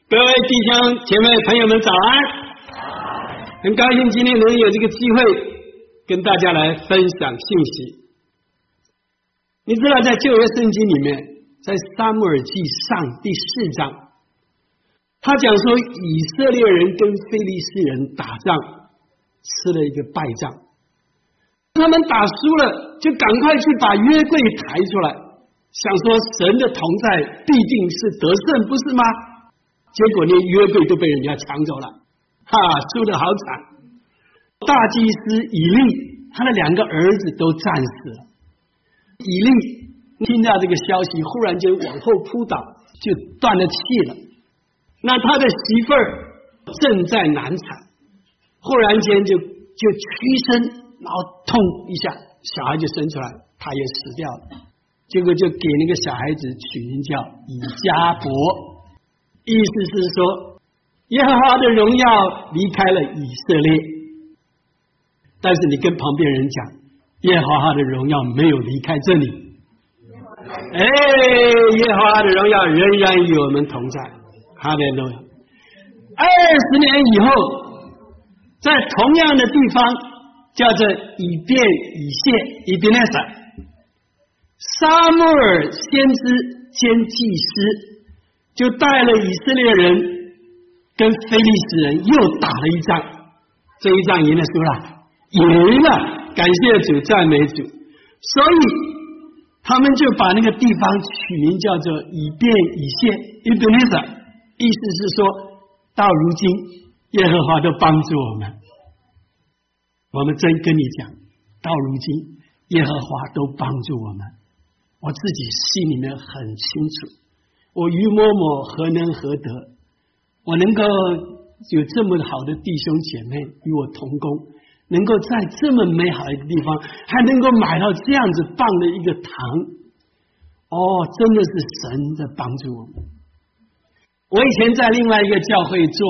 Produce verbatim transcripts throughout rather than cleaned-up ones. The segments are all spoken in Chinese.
各位弟兄姐妹朋友们早安，很高兴今天能有这个机会跟大家来分享信息。你知道在旧约圣经里面，在撒母耳记上第四章，他讲说以色列人跟非利士人打仗吃了一个败仗，他们打输了就赶快去把约柜抬出来，想说神的同在必定是得胜，不是吗？结果连约柜都被人家抢走了，哈，输得好惨。大祭司以利他的两个儿子都战死了，以利听到这个消息，忽然间往后扑倒，就断了气了。那他的媳妇儿正在难产，忽然间就就屈身，然后痛一下，小孩就生出来，他也死掉了。结果就给那个小孩子取名叫以迦伯，意思是说耶和华的荣耀离开了以色列。但是你跟旁边人讲，耶和华的荣耀没有离开这里，哎，耶和华的荣耀仍然与我们同在，哈利路亚。二十年以后，在同样的地方叫做以便以谢以别列撒，撒母耳先知兼祭司就带了以色列人跟非利士人又打了一仗，这一仗赢了输了，赢了，感谢主，赞美主。所以他们就把那个地方取名叫做以便以谢以别列撒，意思是说到如今耶和华都帮助我们。我们真跟你讲，到如今耶和华都帮助我们，我自己心里面很清楚，我于某某何能何得，我能够有这么好的弟兄姐妹与我同工，能够在这么美好的一个地方还能够买到这样子棒的一个堂，哦，真的是神在帮助我们。我以前在另外一个教会做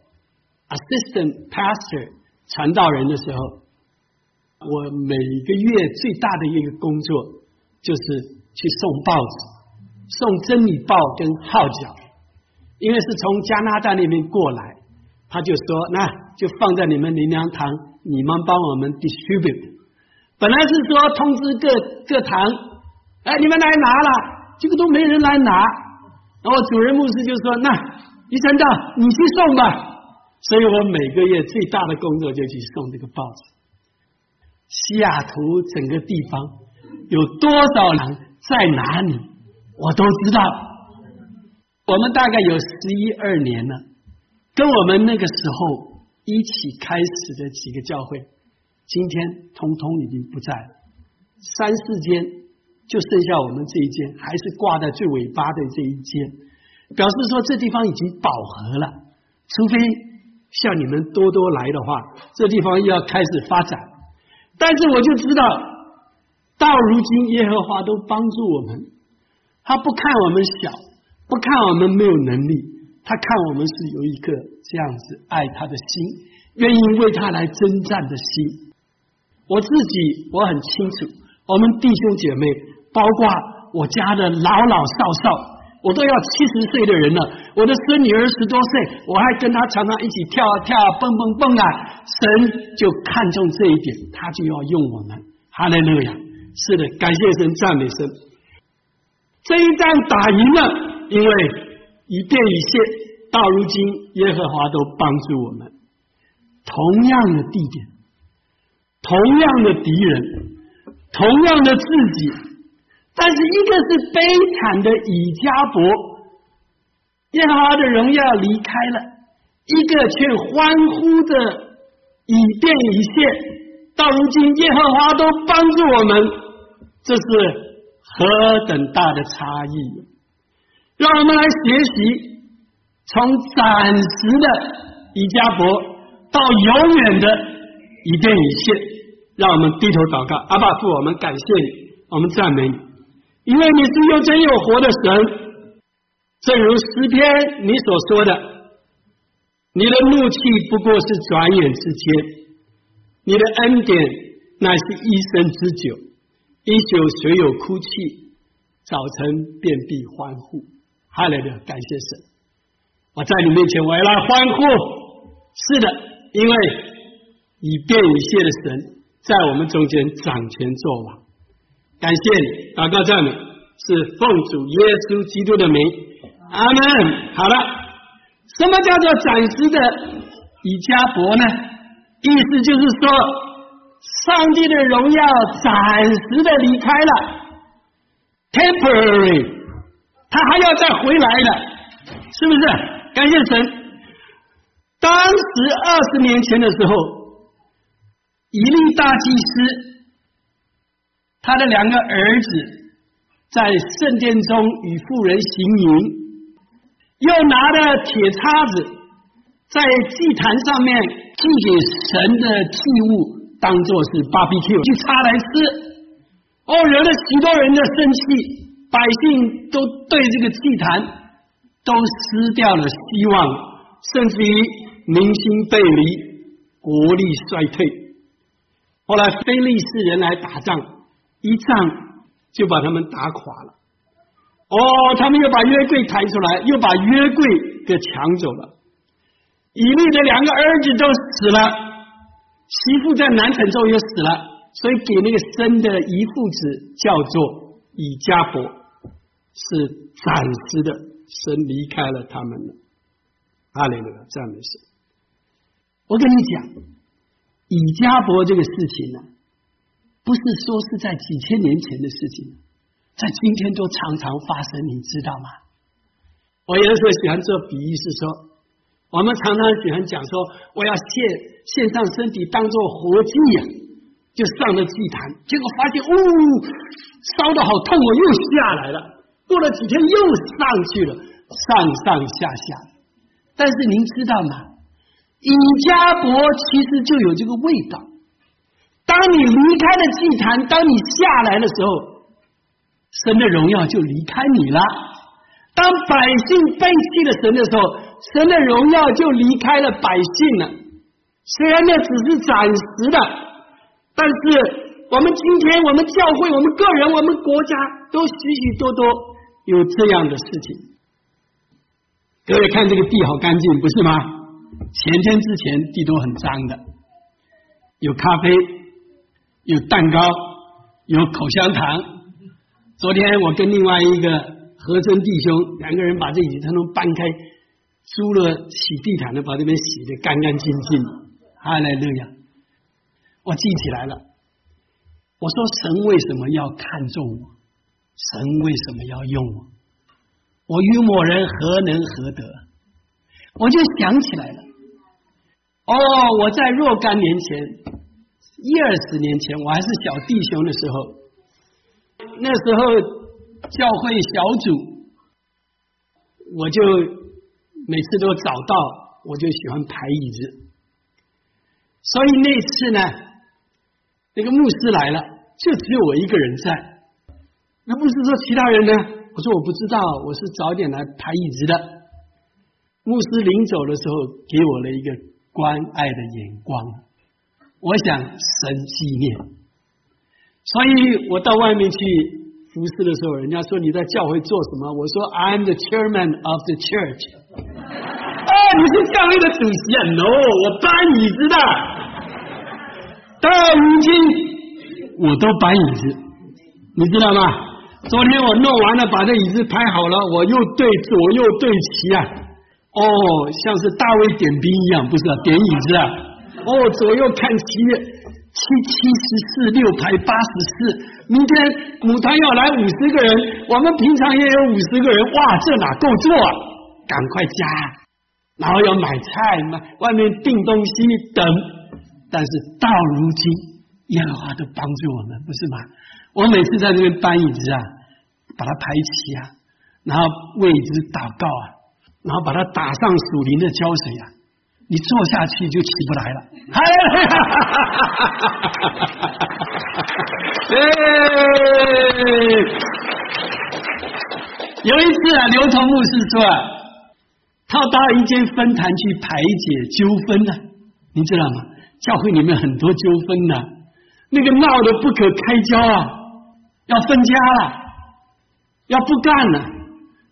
assistant pastor 传道人的时候，我每个月最大的一个工作就是去送报纸，送真理报跟号角，因为是从加拿大那边过来，他就说那就放在你们灵粮堂，你们帮我们 distribute。 本来是说通知各各堂，哎，你们来拿了，结果都没人来拿，然后主任牧师就说那于传道你去送吧，所以我每个月最大的工作就去送这个报纸。西雅图整个地方有多少人在哪里我都知道，我们大概有十一二年了，跟我们那个时候一起开始的几个教会，今天通通已经不在了，三四间就剩下我们这一间，还是挂在最尾巴的这一间，表示说这地方已经饱和了，除非像你们多多来的话，这地方又要开始发展。但是我就知道，到如今耶和华都帮助我们，他不看我们小，不看我们没有能力，他看我们是有一个这样子爱他的心，愿意为他来征战的心。我自己我很清楚，我们弟兄姐妹，包括我家的老老少少，我都要七十岁的人了，我的孙女儿十多岁，我还跟她常常一起跳啊跳啊蹦蹦蹦啊，神就看重这一点，他就要用我们，哈利路亚。是的，感谢神，赞美神。这一仗打赢了，因为以便以谢，到如今耶和华都帮助我们。同样的地点，同样的敌人，同样的自己，但是一个是悲惨的以迦伯，耶和华的荣耀离开了，一个却欢呼的以便以谢，到如今耶和华都帮助我们，这是何等大的差异。让我们来学习从暂时的以迦伯到永远的以便以谢。让我们低头祷告。阿爸父，我们感谢你，我们赞美你，因为你是又真又活的神。正如诗篇你所说的，你的怒气不过是转眼之间，你的恩典乃是一生之久，一宿虽有哭泣，早晨便必欢呼。哈利路亚，感谢神。 我在你面前我要来欢呼。是的，因为以便以谢的神在我们中间掌权作王。感谢你，祷告赞美是奉主耶稣基督的名，阿们。好了，什么叫做暂时的以迦博呢？意思就是说，上帝的荣耀暂时的离开了 temporary， 他还要再回来的，是不是？感谢神。当时二十年前的时候，以利大祭司他的两个儿子在圣殿中与妇人行淫，又拿着铁叉子在祭坛上面祭给神的祭物当作是 barbecue 去叉来吃，哦，惹了许多人的生气，百姓都对这个祭坛都失掉了希望，甚至于民心背离，国力衰退。后来非利士人来打仗，一仗就把他们打垮了。哦，他们又把约柜抬出来，又把约柜给抢走了。以利的两个儿子都死了，媳妇在难产中也死了，所以给那个生的遗父子叫做以迦博，是暂时的，神离开了他们了。哈利路亚，赞美神。我跟你讲，以迦博这个事情呢，不是说是在几千年前的事情，在今天都常常发生，你知道吗？我有的时候喜欢做比喻，是说我们常常喜欢讲说，我要献献上身体当作活祭啊，就上了祭坛，结果发现哦，烧得好痛，我又下来了，过了几天又上去了，上上下下。但是您知道吗？以迦博其实就有这个味道。当你离开了祭坛，当你下来的时候，神的荣耀就离开你了。当百姓背弃了神的时候，神的荣耀就离开了百姓了。虽然那只是暂时的，但是我们今天，我们教会，我们个人，我们国家都许许多多有这样的事情。各位看这个地好干净，不是吗？前天之前地都很脏的，有咖啡，有蛋糕，有口香糖。昨天我跟另外一个和真弟兄两个人把这椅子都搬开，租了洗地毯的，把这边洗得干干净净。哈利路亚！我记起来了，我说神为什么要看重我？神为什么要用我？我与某人何能何得？我就想起来了，哦，我在若干年前，一二十年前，我还是小弟兄的时候，那时候教会小组，我就每次都找到，我就喜欢排椅子，所以那次呢，那个牧师来了，就只有我一个人在。那牧师说其他人呢？我说我不知道，我是早点来排椅子的。牧师临走的时候给我了一个关爱的眼光，我想神纪念，所以我到外面去服侍的时候，人家说你在教会做什么？我说 I'm the chairman of the church。 哦，你是教会的主席啊 ？No， 我搬椅子的。到如今我都搬椅子，你知道吗？昨天我弄完了，把这椅子排好了，我又对左右对齐啊。哦，像是大卫点兵一样，不是啊，点椅子啊。哦，左右看齐，七七十四，六排八十四。明天母团要来五十个人，我们平常也有五十个人，哇，这哪够做啊？赶快加，然后要买菜，买外面订东西等。但是到如今，耶和华都帮助我们，不是吗？我每次在这边搬椅子啊，把它排齐啊，然后为椅子祷告啊。然后把它打上属灵的胶水啊，你坐下去就起不来了。有一次啊，刘同牧师说啊，他到一间分坛去排解纠纷呢、啊，你知道吗？教会里面很多纠纷呢、啊，那个闹得不可开交啊，要分家了，要不干了。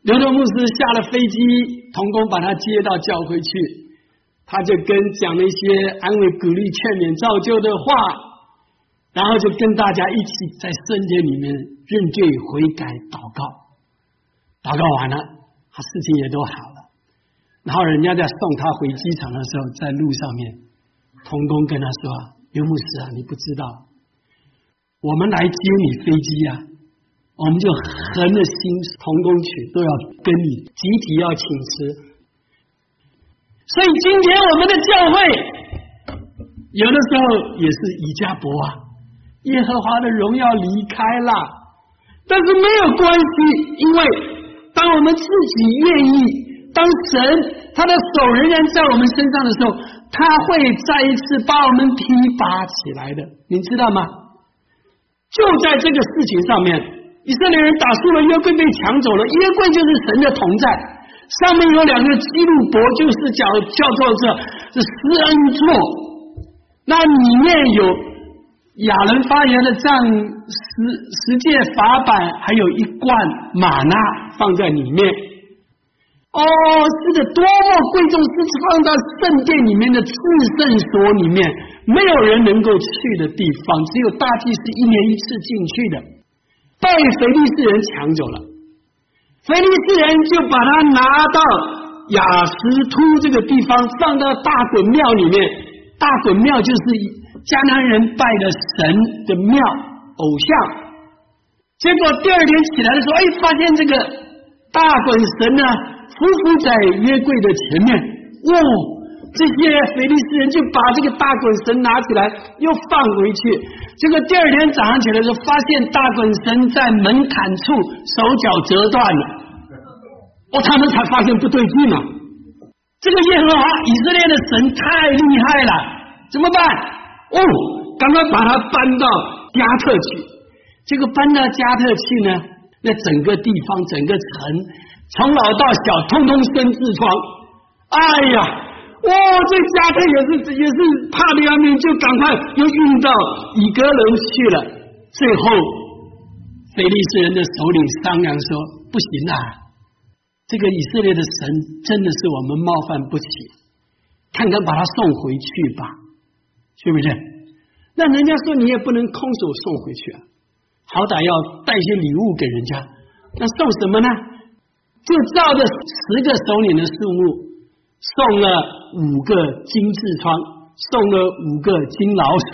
刘德牧师下了飞机，同工把他接到教会去，他就跟讲了一些安慰、鼓励、劝勉、造就的话，然后就跟大家一起在圣殿里面认罪悔改祷告，祷告完了，他事情也都好了。然后人家在送他回机场的时候，在路上面，同工跟他说：“刘牧师啊，你不知道，我们来接你飞机啊，我们就横着心同工去，都要跟你集体要请辞。所以今天我们的教会有的时候也是以家伯啊，耶和华的荣耀离开了，但是没有关系，因为当我们自己愿意，当神他的手仍然在我们身上的时候，他会再一次把我们提拔起来的，你知道吗？就在这个事情上面，以色列人打输了，约柜被抢走了，约柜就是神的同在，上面有两个基路伯，就是叫叫做这这施恩座，那里面有亚伦发言的杖、十十诫法版，还有一罐玛纳放在里面。哦，是的，多么贵重，是放到圣殿里面的至圣所里面，没有人能够去的地方，只有大祭司一年一次进去的，被腓利士人抢走了。腓利士人就把它拿到雅什突这个地方，放到大衮庙里面。大衮庙就是迦南人拜的神的庙，偶像。结果第二天起来的时候，哎，发现这个大衮神呢匍匐在约柜的前面，哇！这些腓利士人就把这个大衮神拿起来又放回去。结果第二天早上起来的时候，发现大衮神在门槛处手脚折断了。哦，他们才发现不对劲了。这个耶和华以色列的神太厉害了，怎么办？哦，赶快把它搬到加特去。结果搬到加特去呢，那整个地方整个城从老到小通通生痔疮。哎呀，哇、哦，这加特也是也是怕的要命，就赶快又运到以革伦去了。最后腓利士人的首领商量说，不行啊，这个以色列的神真的是我们冒犯不起，看看把他送回去吧，是不是？那人家说你也不能空手送回去啊，好歹要带些礼物给人家。那送什么呢？就照着十个首领的数目，送了五个金痔疮，送了五个金老鼠。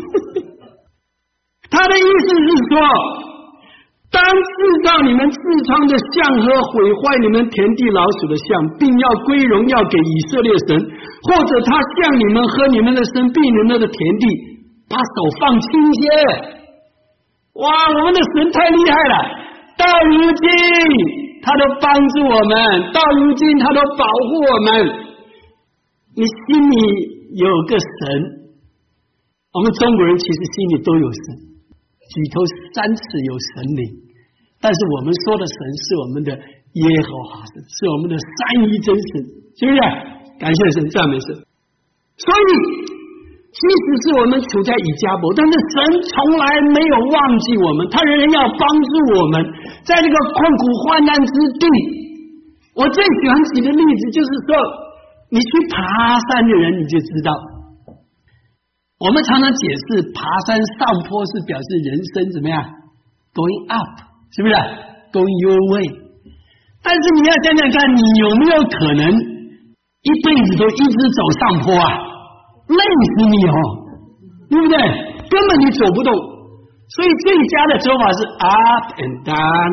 他的意思是说，当制造你们痔疮的像和毁坏你们田地老鼠的像，并要归荣耀给以色列神，或者他向你们和你们的生病人的田地把手放轻些。哇，我们的神太厉害了，到如今他都帮助我们，到如今他都保护我们。你心里有个神，我们中国人其实心里都有神，举头三尺有神灵，但是我们说的神是我们的耶和华神，是我们的三一真神，是不是？感谢神，赞美神。所以即使是我们处在以迦伯，但是神从来没有忘记我们，他仍然要帮助我们在这个困苦患难之地。我最喜欢举的例子就是说，你去爬山的人你就知道，我们常常解释爬山上坡是表示人生怎么样 going up， 是不是 going your way？ 但是你要想想看，你有没有可能一辈子都一直走上坡啊？累死你哦，对不对？根本你走不动。所以最佳的走法是 up and down,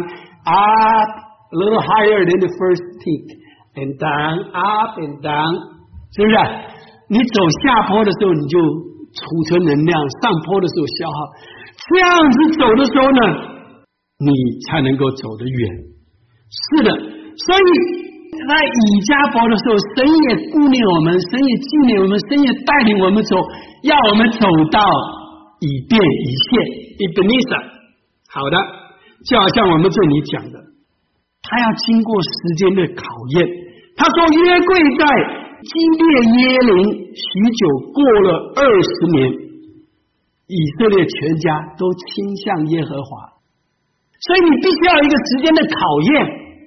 up a little higher than the first peak and down, up and down， 是不是？你走下坡的时候你就储存能量，上坡的时候消耗，这样子走的时候呢，你才能够走得远。是的，所以在以迦伯的时候，神也顾念我们，神也纪念我们，神也带领我们走，要我们走到以便以谢 Ebenezer。 好的，就好像我们这里讲的，他要经过时间的考验。他说约柜在基列耶林许久，过了二十年，以色列全家都倾向耶和华。所以你必须要有一个时间的考验。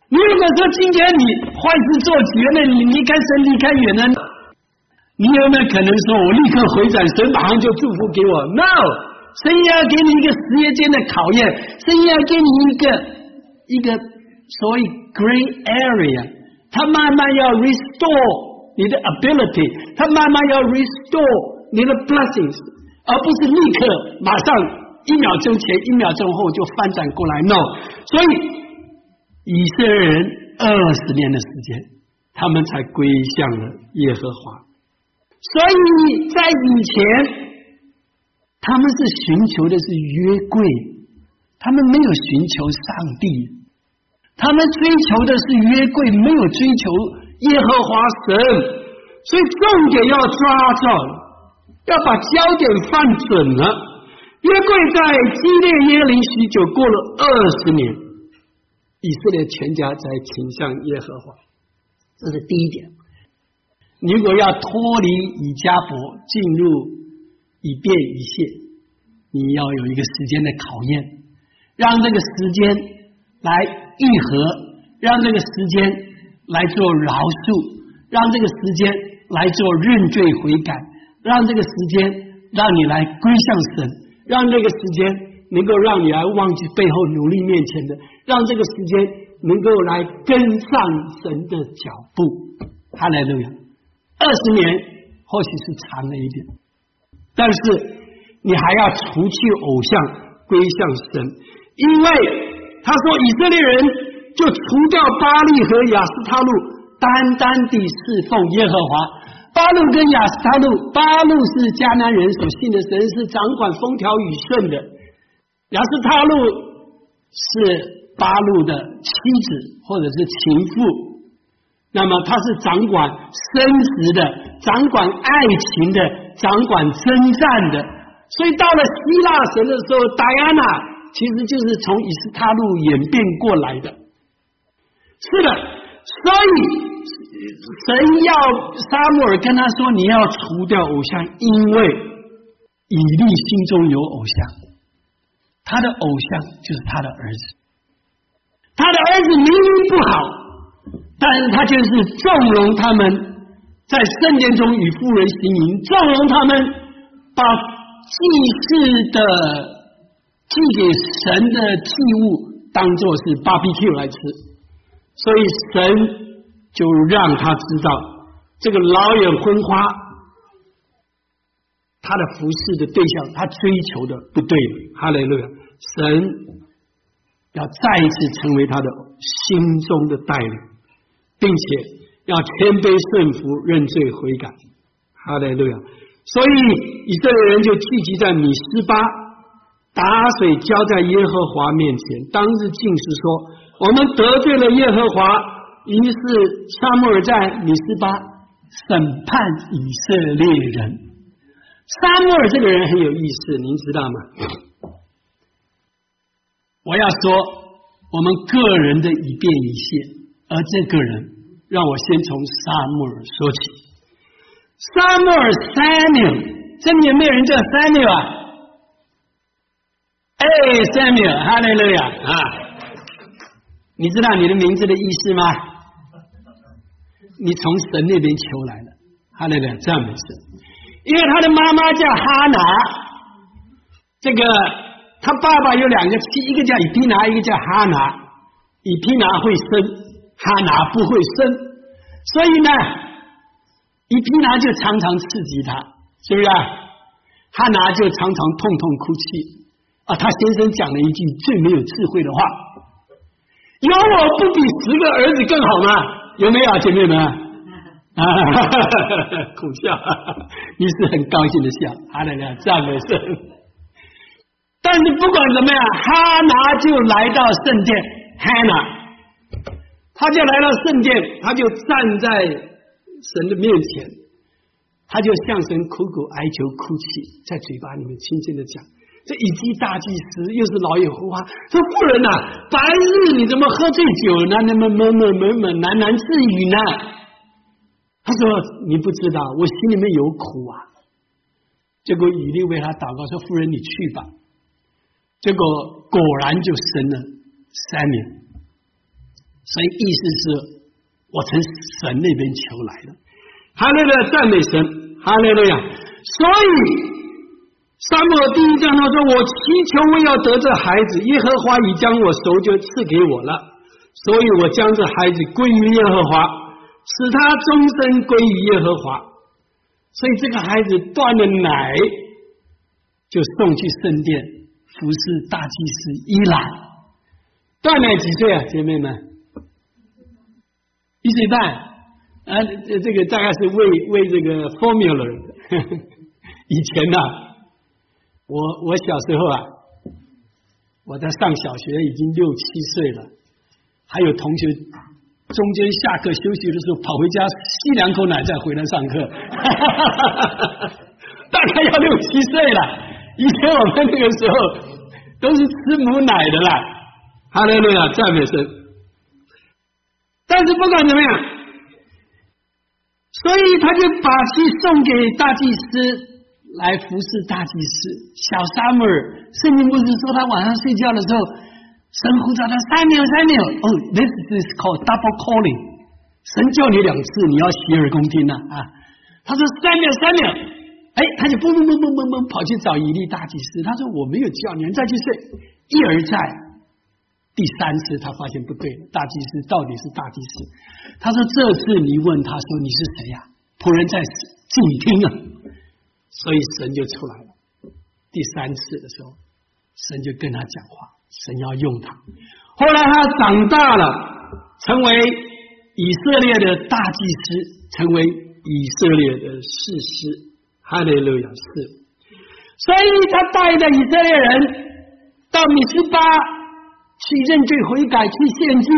你如果说今天你坏事做绝了，你离开神离开远了，你有没有可能说我立刻回转，神马上就祝福给我 ？No， 神也要给你一个时间的考验，神也要给你一个一个所谓 gray area， 他慢慢要 restore 你的 ability， 他慢慢要 restore 你的 blessings， 而不是立刻马上一秒钟前一秒钟后就翻转过来 ，no。所以以色列人二十年的时间，他们才归向了耶和华。所以在以前，他们是寻求的是约柜，他们没有寻求上帝，他们追求的是约柜，没有追求耶和华神。所以重点要抓住，要把焦点放准了。约柜在基列耶林许久，过了二十年，以色列全家才倾向耶和华，这是第一点。你如果要脱离以迦伯进入以便以谢，你要有一个时间的考验，让这个时间来愈合，让这个时间来做饶恕，让这个时间来做认罪悔改，让这个时间让你来归向神，让这个时间能够让你来忘记背后努力面前的，让这个时间能够来跟上神的脚步。哈利路亚！二十年或许是长了一点，但是你还要除去偶像，归向神，因为他说以色列人就除掉巴力和亚斯他路，单单地侍奉耶和华。巴路跟亚斯他路，巴路是迦南人所信的神，是掌管风调雨顺的；亚斯他路是巴路的妻子或者是情妇。那么他是掌管生殖的，掌管爱情的，掌管征战的。所以到了希腊神的时候，戴安娜其实就是从以斯他路演变过来的。是的，所以神要撒母耳跟他说，你要除掉偶像，因为以利心中有偶像，他的偶像就是他的儿子，他的儿子明明不好，但是他就是纵容他们在圣殿中与妇人行淫，纵容他们把祭祀的祭给神的祭物当作是 barbecue 来吃，所以神就让他知道这个老眼昏花，他的服侍的对象，他追求的不对了。哈利路亚！神要再一次成为他的心中的带领，并且要谦卑顺服，认罪悔改。哈利路亚！所以以色列人就聚集在米斯巴，打水浇在耶和华面前。当日禁食说：“我们得罪了耶和华。”于是撒母耳在米斯巴审判以色列人。撒母耳这个人很有意思，您知道吗？我要说我们个人的以便以谢，而这个人让我先从撒母耳说起。撒母耳 Samuel， 这里有没有人叫 Samuel 啊？哎 ，Samuel， 哈利路亚啊！你知道你的名字的意思吗？你从神那边求来了，哈利路亚，这样没事。因为他的妈妈叫哈拿，这个他爸爸有两个妻，一个叫以毗拿，一个叫哈拿。以毗拿会生，哈拿不会生，所以呢，以毗拿就常常刺激他，是不是啊？哈拿就常常痛痛哭泣啊。他先生讲了一句最没有智慧的话：有我不比十个儿子更好吗？有没有姐妹们？啊，苦笑，于是很高兴的笑，哈利路亚，赞美神。但是不管怎么样，哈拿就来到圣殿，哈拿，他就来到圣殿，他就站在神的面前，他就向神苦苦哀求哭泣，在嘴巴里面轻轻的讲。这以基大祭司又是老眼昏花，说妇人呐、啊，白日你怎么喝醉酒呢？那么闷闷闷闷喃喃自语呢？他说你不知道，我心里面有苦啊。结果以利为他祷告说：“妇人你去吧。”结果果然就生了三年。 所以意思是我从神那边求来的。哈利路亚，赞美神，哈利路亚。所以撒母耳第一章他说，我祈求我要得这孩子，耶和华已将我手就赐给我了，所以我将这孩子归于耶和华，使他终身归于耶和华。所以这个孩子断了奶，就送去圣殿服侍大祭司伊兰。断奶几岁啊，姐妹们？一岁半啊，这个大概是为为这个 formula 呵呵。以前呢、啊，我我小时候啊，我在上小学已经六七岁了，还有同学中间下课休息的时候跑回家吸两口奶再回来上课，大概要六七岁了。以前我们那个时候都是吃母奶的啦，哈利路亚，赞美神。但是不管怎么样，所以他就把其送给大祭司来服侍大祭司。小撒母耳，圣经不是说他晚上睡觉的时候，神呼召他三秒三秒，哦 ，this is called double calling。神叫你两次，你要洗耳恭听呐啊！他说三秒三秒，哎，他就蹦蹦蹦蹦蹦蹦跑去找以利大祭司。他说我没有叫你，你再去睡。一而再，第三次他发现不对了，大祭司到底是大祭司。他说这次你问他说你是谁呀、啊？仆人在静听啊。所以神就出来了。第三次的时候，神就跟他讲话，神要用他。后来他长大了，成为以色列的大祭司，成为以色列的士师。哈利路亚，是。所以他带着以色列人到米斯巴去认罪悔改，去献祭。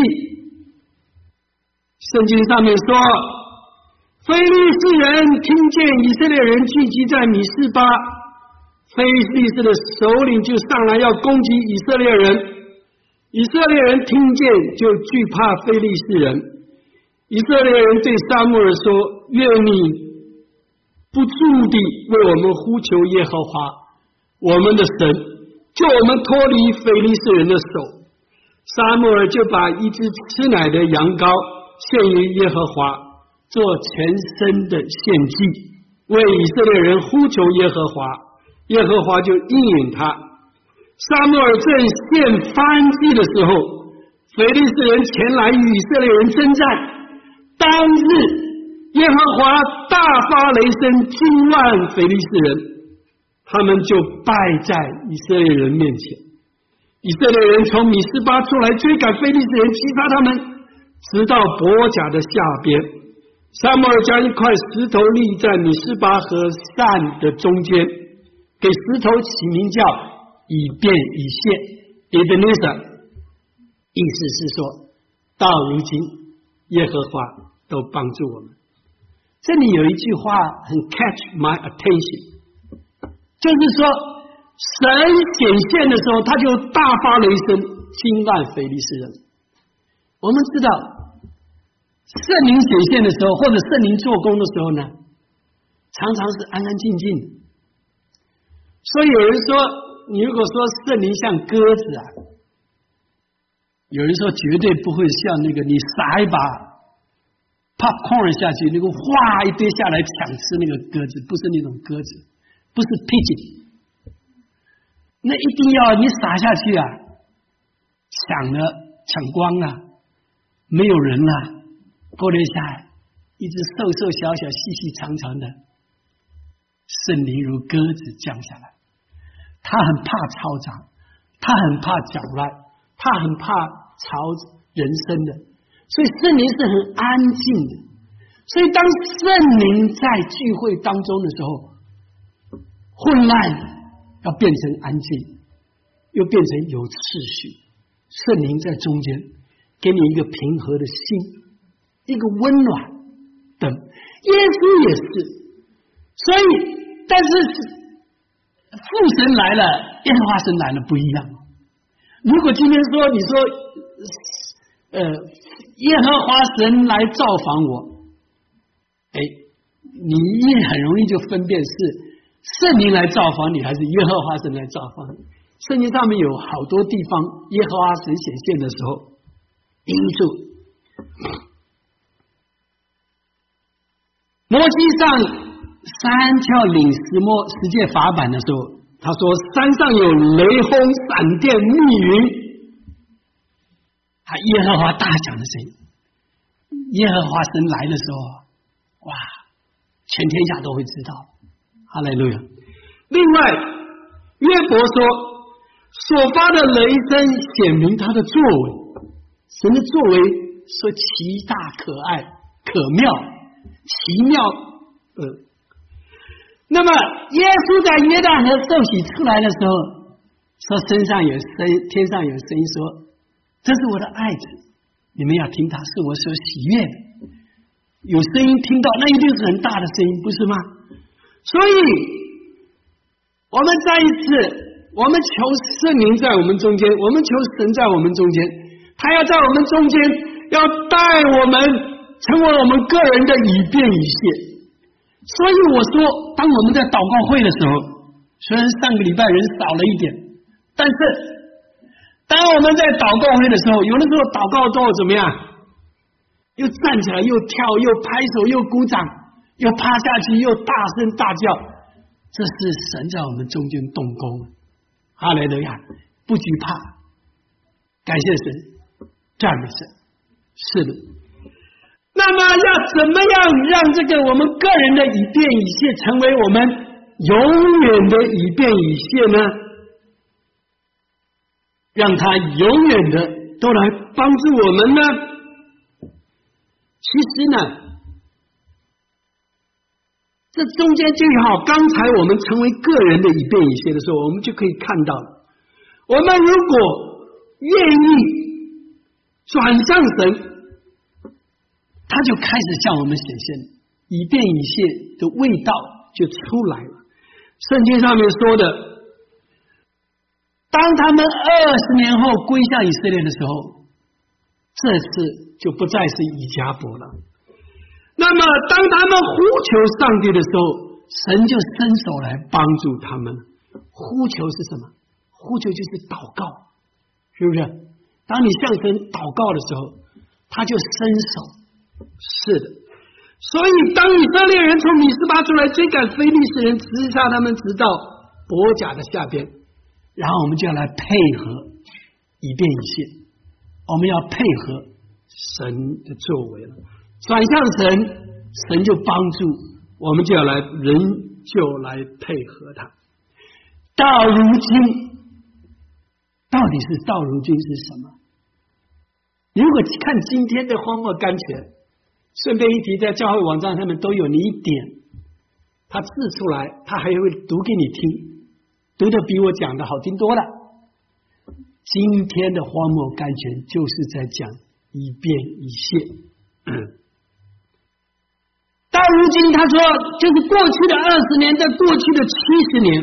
圣经上面说，非利士人听见以色列人聚集在米斯巴，非利士的首领就上来要攻击以色列人。以色列人听见就惧怕非利士人。以色列人对撒母耳说，愿你不住地为我们呼求耶和华我们的神，救我们脱离非利士人的手。撒母耳就把一只吃奶的羊羔献于耶和华，做全身的献祭，为以色列人呼求耶和华，耶和华就应允他。撒母耳正献燔祭的时候，非利士人前来与以色列人征战。当日耶和华大发雷声，惊乱非利士人，他们就败在以色列人面前。以色列人从米斯巴出来追赶非利士人，击杀他们，直到伯甲的下边。撒母耳将一块石头立在米斯巴和善的中间，给石头起名叫以便以谢 Ebenezer， 意思是说到如今耶和华都帮助我们。这里有一句话很 catch my attention， 就是说神显现的时候他就大发雷声，惊乱非利士人。我们知道圣灵显现的时候，或者圣灵做工的时候呢，常常是安安静静。所以有人说，你如果说圣灵像鸽子啊，有人说绝对不会像那个你撒一把 popcorn 下去，那个哗一堆下来抢吃那个鸽子，不是那种鸽子，不是 pigeon。那一定要你撒下去啊，抢了抢光了，没有人了，过了一下，一只瘦瘦小小细细长长的圣灵如鸽子降下来。他很怕嘈杂，他很怕搅乱，他很怕吵人声的，所以圣灵是很安静的。所以当圣灵在聚会当中的时候，混乱要变成安静，又变成有秩序。圣灵在中间给你一个平和的心，一个温暖等。耶稣也是，所以但是父神来了，耶和华神来了不一样。如果今天说你说呃耶和华神来造访我，哎，你也很容易就分辨是圣灵来造访你，还是耶和华神来造访你。圣经上面有好多地方耶和华神显现的时候，因素摩西上山跳领石磨十诫法版的时候，他说山上有雷轰闪电密云，他耶和华大响的声音，耶和华神来的时候，哇，全天下都会知道。哈利路亚。另外约伯说所发的雷声显明他的作为，神的作为说奇大可爱可妙奇妙。呃，那么耶稣在约旦河受洗出来的时候，说身上有声，天上有声音说，这是我的爱子，你们要听他，是我所喜悦的。有声音听到，那一定是很大的声音，不是吗？所以我们再一次，我们求圣灵在我们中间，我们求神在我们中间，他要在我们中间，要带我们成为我们个人的以便以谢。所以我说，当我们在祷告会的时候，虽然上个礼拜人少了一点，但是当我们在祷告会的时候，有的时候祷告都怎么样，又站起来又跳又拍手又鼓掌又趴下去又大声大叫，这是神在我们中间动工。哈利路亚，不惧怕，感谢神，赞美神。是的，那么要怎么样让这个我们个人的以便以谢成为我们永远的以便以谢呢？让他永远的都来帮助我们呢？其实呢，这中间就好，刚才我们成为个人的以便以谢的时候，我们就可以看到，我们如果愿意转向神，他就开始向我们显现，以便以谢的味道就出来了。圣经上面说的，当他们二十年后归向以色列的时候，这次就不再是以迦博了。那么当他们呼求上帝的时候，神就伸手来帮助他们。呼求是什么？呼求就是祷告，是不是？当你向神祷告的时候，他就伸手。是的，所以当以色列人从米斯巴出来追赶非利士人，直杀他们直到伯甲的下边，然后我们就要来配合以便以谢，我们要配合神的作为了，转向神，神就帮助我们，就要来人就来配合他。到如今，到底是到如今是什么？如果看今天的荒漠甘泉，顺便一提，在教会网站上面都有，你一点他字出来，他还会读给你听，读的比我讲的好听多了。今天的荒漠甘泉就是在讲以便以谢。到如今他说，就是过去的二十年，在过去的七十年，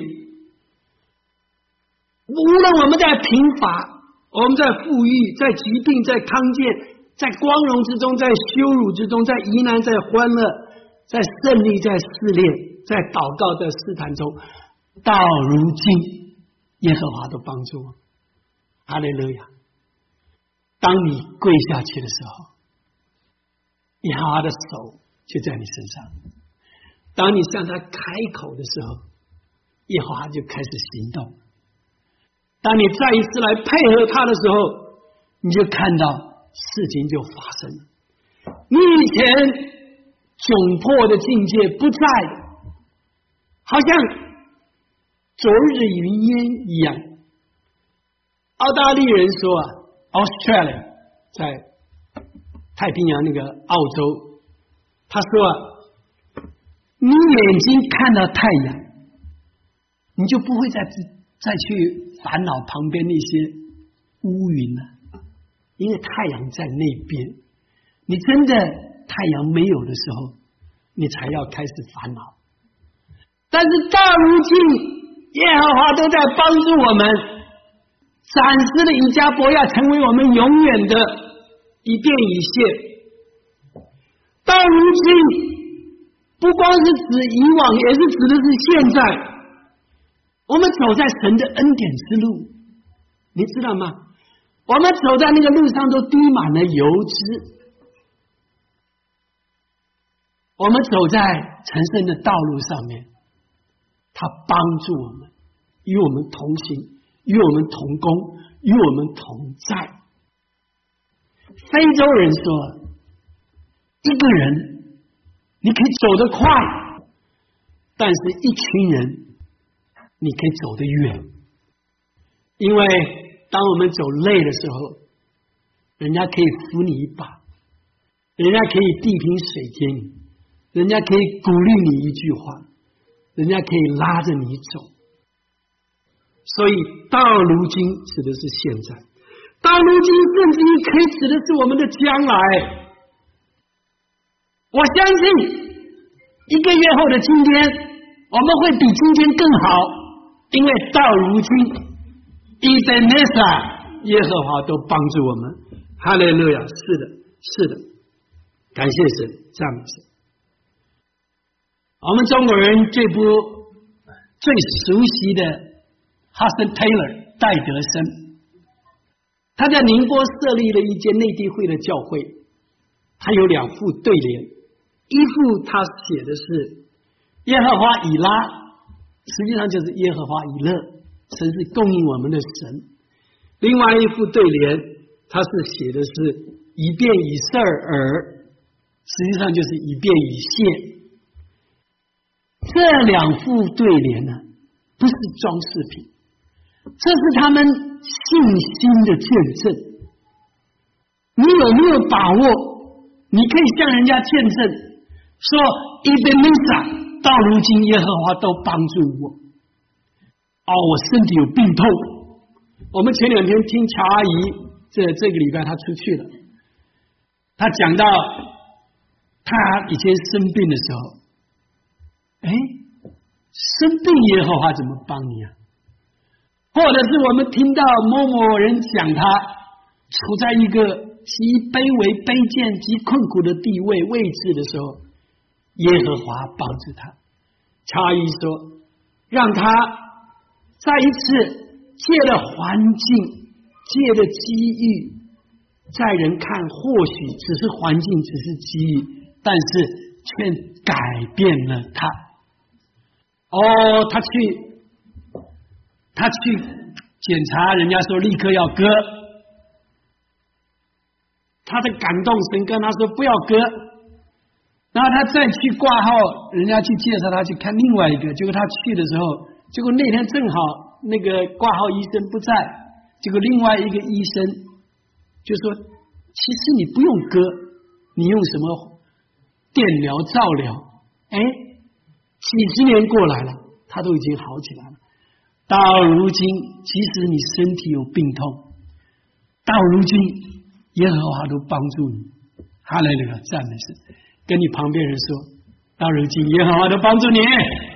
无论我们在贫乏，我们在富裕，在疾病，在康健，在光荣之中，在羞辱之中，在疑难，在欢乐，在胜利，在试炼，在祷告，在试探中，到如今耶和华都帮助我。哈利路亚。当你跪下去的时候，耶和华的手就在你身上。当你向他开口的时候，耶和华就开始行动。当你再一次来配合他的时候，你就看到事情就发生了。你以前窘迫的境界不在了，好像昨日的云烟一样。澳大利亚人说啊 ，Australia 在太平洋那个澳洲，他说啊，你眼睛看到太阳，你就不会再再去烦恼旁边那些乌云了，因为太阳在那边。你真的太阳没有的时候，你才要开始烦恼。但是到如今，耶和华都在帮助我们，展示了以迦伯要成为我们永远的以便以谢。到如今，不光是指以往，也是指的是现在，我们走在神的恩典之路，你知道吗？我们走在那个路上都滴满了油脂， 我们走在成圣的道路上面，他帮助我们，与我们同行，与我们同工，与我们同在。非洲人说，一个人你可以走得快，但是一群人你可以走得远。因为当我们走累的时候，人家可以扶你一把，人家可以递瓶水给你，人家可以鼓励你一句话，人家可以拉着你走。所以到如今指的是现在，到如今甚至于可以指的是我们的将来。我相信一个月后的今天我们会比今天更好，因为到如今以色列耶和华都帮助我们。哈利路亚！是的，是的，感谢神，赞美神。我们中国人最不最熟悉的 Hudson Taylor 戴德生，他在宁波设立了一间内地会的教会，他有两副对联，一副他写的是耶和华以拉，实际上就是耶和华以勒，神是供应我们的神。另外一副对联，他是写的是以便以色尔，实际上就是以便以谢。这两副对联呢，不是装饰品，这是他们信心的见证。你有没有把握？你可以向人家见证说，伊贝梅萨到如今耶和华都帮助我。哦，我身体有病痛。我们前两天听乔阿姨，这这个礼拜她出去了，她讲到她以前生病的时候，哎，生病耶和华怎么帮你啊？或者是我们听到某某人讲他处在一个极卑微、卑贱、极困苦的地位位置的时候，耶和华帮助他。乔阿姨说，让他再一次借了环境，借了机遇，在人看或许只是环境，只是机遇，但是却改变了他。哦，他去他去检查，人家说立刻要割，他的感动神跟他说不要割，然后他再去挂号，人家去介绍他去看另外一个，结果他去的时候，结果那天正好那个挂号医生不在，结果另外一个医生就说，其实你不用割，你用什么电疗照疗，哎，几十年过来了，他都已经好起来了。到如今即使你身体有病痛，到如今耶和华都帮助你。哈利路亚，赞美神。跟你旁边人说，到如今耶和华都帮助你。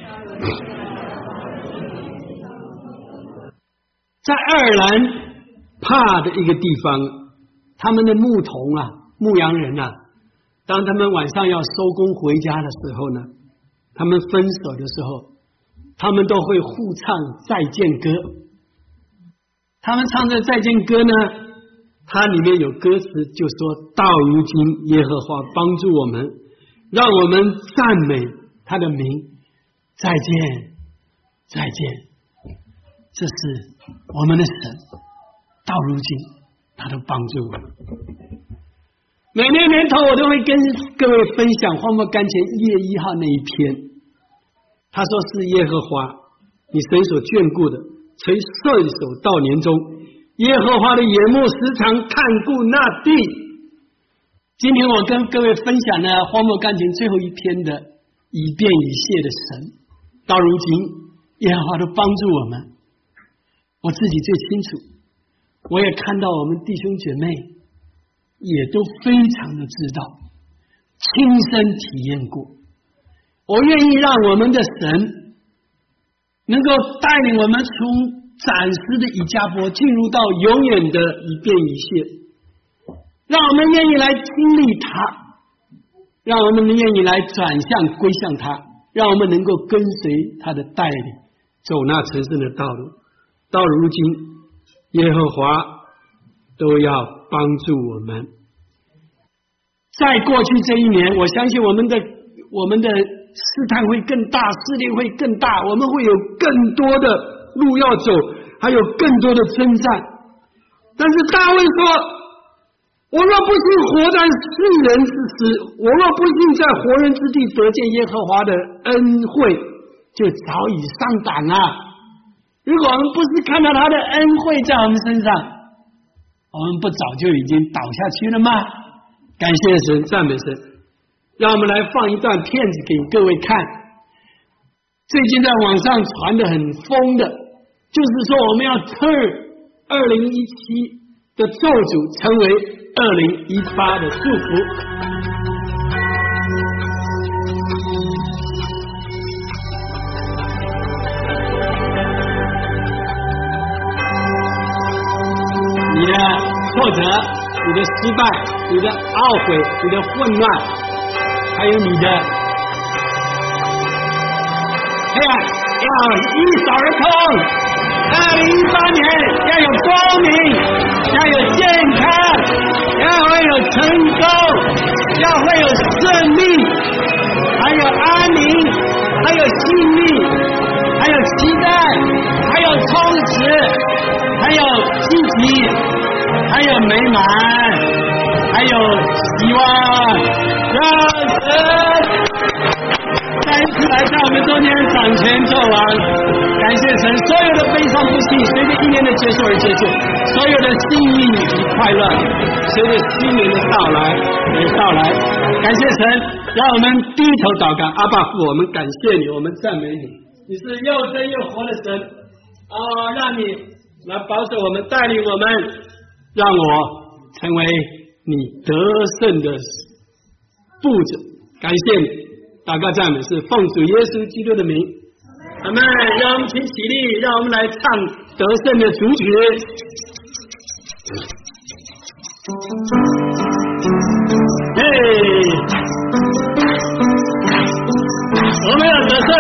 在爱尔兰帕的一个地方，他们的牧童啊，牧羊人啊，当他们晚上要收工回家的时候呢，他们分手的时候，他们都会互唱再见歌。他们唱的再见歌呢，它里面有歌词，就说到如今耶和华帮助我们，让我们赞美他的名，再见再见。这是我们的神，到如今他都帮助我们。每年年头我都会跟各位分享荒漠甘泉一月一号那一篇，他说是耶和华你神所眷顾的，垂射手到年中，耶和华的眼目时常看顾那地。今天我跟各位分享呢荒漠甘泉最后一篇的以便以谢的神，到如今耶和华都帮助我们。我自己最清楚，我也看到我们弟兄姐妹也都非常的知道，亲身体验过。我愿意让我们的神能够带领我们从暂时的以迦波进入到永远的以便以谢，让我们愿意来经历他，让我们愿意来转向归向他，让我们能够跟随他的带领走那成圣的道路。到如今耶和华都要帮助我们。在过去这一年，我相信我们的我们的试探会更大，试炼会更大，我们会有更多的路要走，还有更多的征战。但是大卫说，我若不信活在世人之时，我若不信在活人之地得见耶和华的恩惠，就早已上胆了。如果我们不是看到他的恩惠在我们身上，我们不早就已经倒下去了吗？感谢神，赞美神。让我们来放一段片子给各位看。最近在网上传得很疯的，就是说我们要 turn 二零一七的咒诅成为二零一八的祝福。你的挫折，你的失败，你的懊悔，你的混乱，还有你的黑暗，要一扫而空。二零一八年要有光明，要有健康，要会有成功，要会有胜利，还有安宁，还有信力，还有期待，还有充实，还有积极，还有美满，还有希望。让神再一次来到我们中间掌权作王。感谢神，所有的悲伤不幸随着一年的结束而结束，所有的幸运与快乐随着新年的到来而到来。感谢神，让我们低头祷告。阿爸父，我们感谢你，我们赞美你，你是又真又活的神啊、哦！让你来保守我们，带领我们，让我成为你得胜的步子。感谢你，祷告赞美是奉主耶稣基督的名，阿们。让我们请起立，让我们来唱得胜的主曲。嘿，我们要得胜。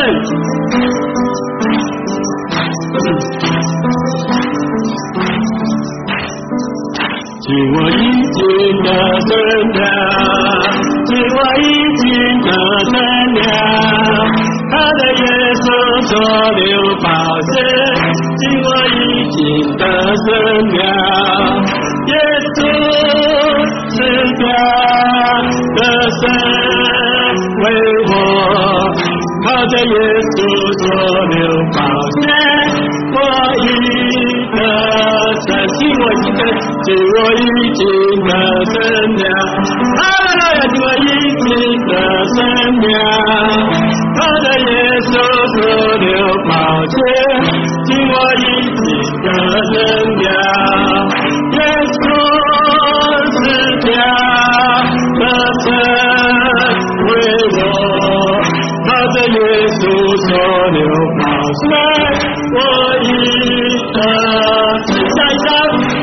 主我已经得胜了，主我已经得胜了，他的耶稣所流宝血，主我已经得胜了，耶稣是家得胜为我，靠着耶稣所流宝血，我已得胜，主我已经得主我已经得胜了，哈利路亚！主我已经得胜了，他的耶稣所流宝血，主我已经得胜了，耶稣是家得胜为我，他的耶稣所流宝血，我已得胜。下一章。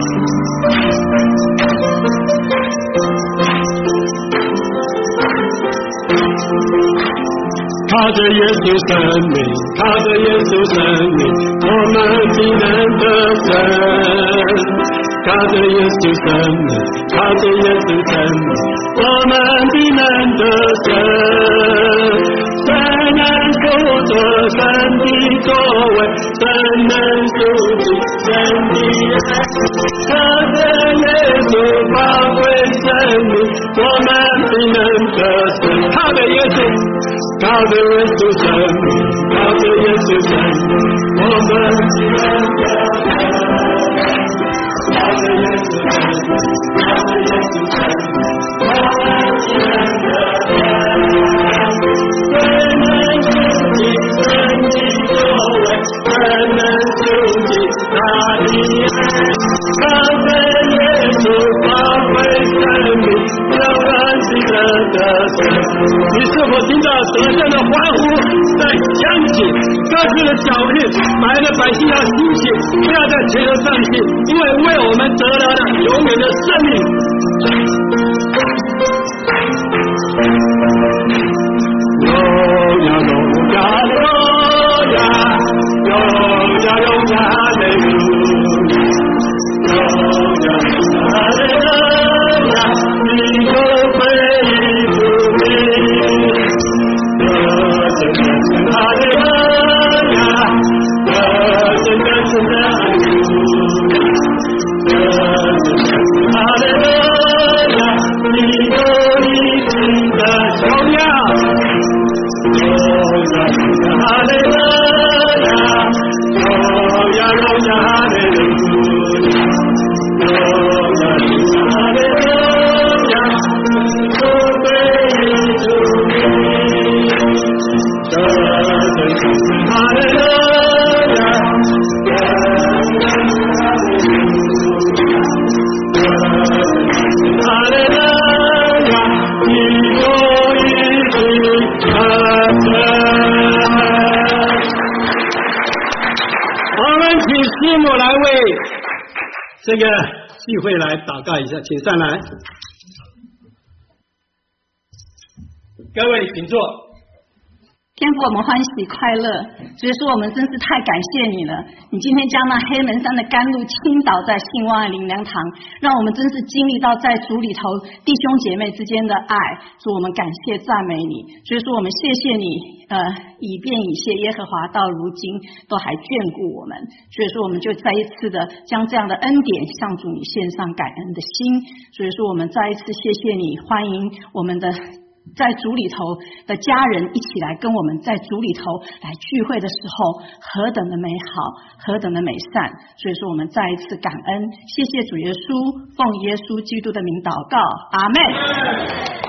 靠着耶稣生命，靠着耶稣生命，我们必能得胜。靠着耶稣生命，靠着耶稣生命，我们必能得胜。神能救着神的作为，神能救济神的爱，靠着耶稣宝贵生命，我们必能得胜。靠着耶稣。靠着耶稣生命，靠着耶稣生命，我们只能得胜。靠着耶稣生命，靠着耶稣生命，我们只能得胜。谁能救济神的作为？谁能救济他的爱？靠着耶稣宝贵生命，永远是得得胜。你是否听到得胜的欢呼在响起？各处的脚印，买的百姓要兴起，不要在前头上去，因为为我们得来了永远的生命。荣耀荣耀荣耀，荣耀荣耀哈利路亚，荣耀荣耀哈利路亚，你就归于主名。 师母来为这个聚会来祷告一下，请上来。各位请坐。 天父，我们欢喜快乐，所以说我们真是太感谢你了。你今天将那黑门山的甘露倾倒在信望爱灵粮堂，让我们真是经历到在主里头弟兄姐妹之间的爱。说我们感谢赞美你，所以说我们谢谢你，呃，以便以谢耶和华到如今都还眷顾我们。所以说我们就再一次的将这样的恩典向主你献上感恩的心。所以说我们再一次谢谢你，欢迎我们的在主里头的家人一起来跟我们在主里头来聚会的时候，何等的美好，何等的美善。所以说我们再一次感恩，谢谢主耶稣，奉耶稣基督的名祷告，阿们。